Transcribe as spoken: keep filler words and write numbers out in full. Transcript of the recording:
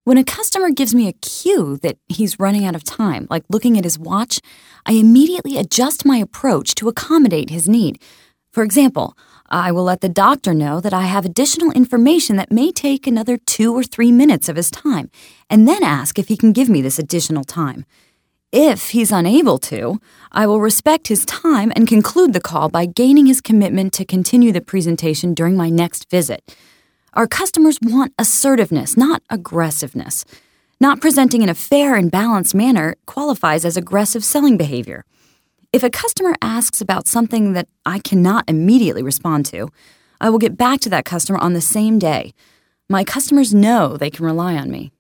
When a customer gives me a cue that he's running out of time, like looking at his watch, I immediately adjust my approach to accommodate his need. For example, I will let the doctor know that I have additional information that may take another two or three minutes of his time, and then ask if he can give me this additional time. If he's unable to, I will respect his time and conclude the call by gaining his commitment to continue the presentation during my next visit. Our customers want assertiveness, not aggressiveness. Not presenting in a fair and balanced manner qualifies as aggressive selling behavior. If a customer asks about something that I cannot immediately respond to, I will get back to that customer on the same day. My customers know they can rely on me.